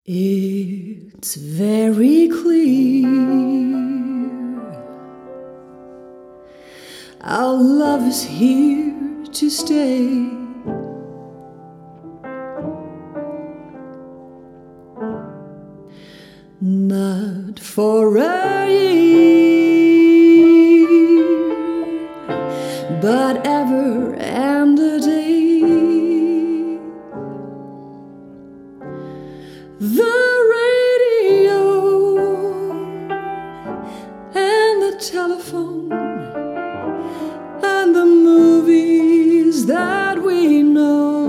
It's very clear our love is here to stay. Not for a year, but ever and a day. The radio and the telephone and the movies that we know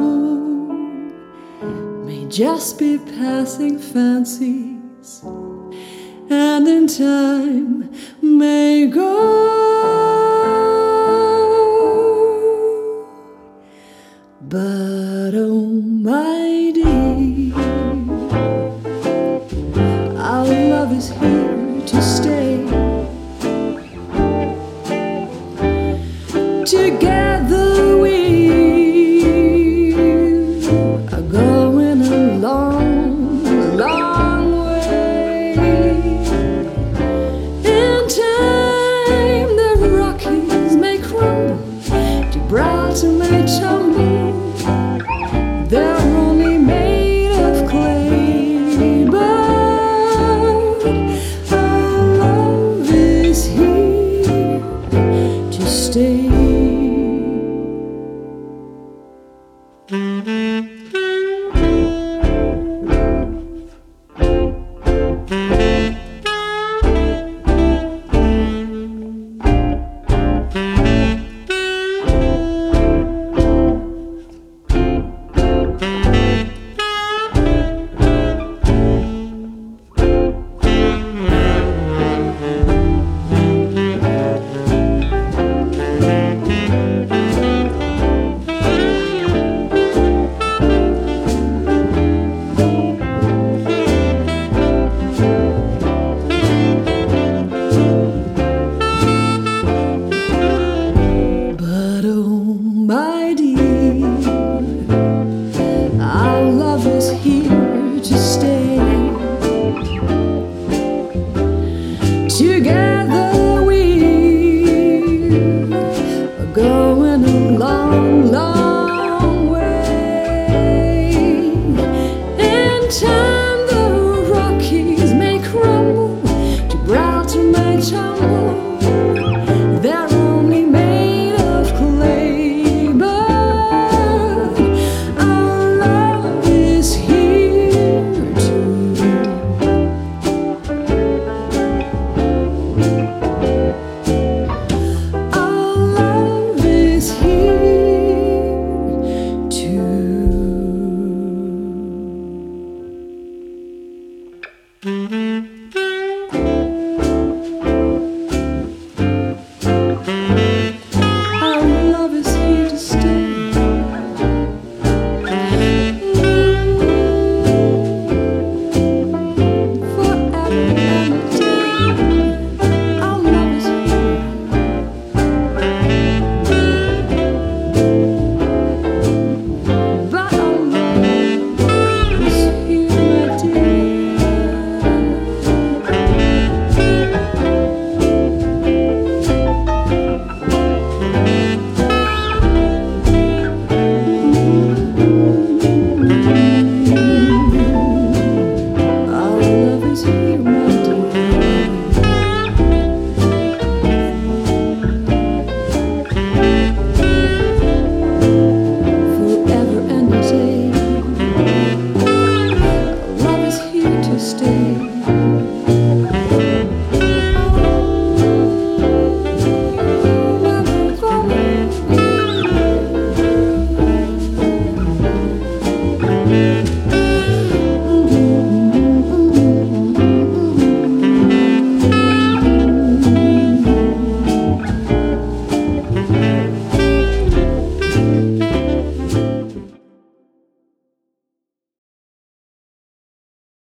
may just be passing fancies, and in time may go. But oh my dear, our love is here to stay. Together we are going a long, long way. In time the Rockies may crumble, Gibraltar may tumble. They're only made of clay, but our love is here to stay. My dear, our love is here to stay. Together we're going a long, long way. In time the Rockies may crumble, Gibraltar may tumble. They're only made of clay. Mm-hmm.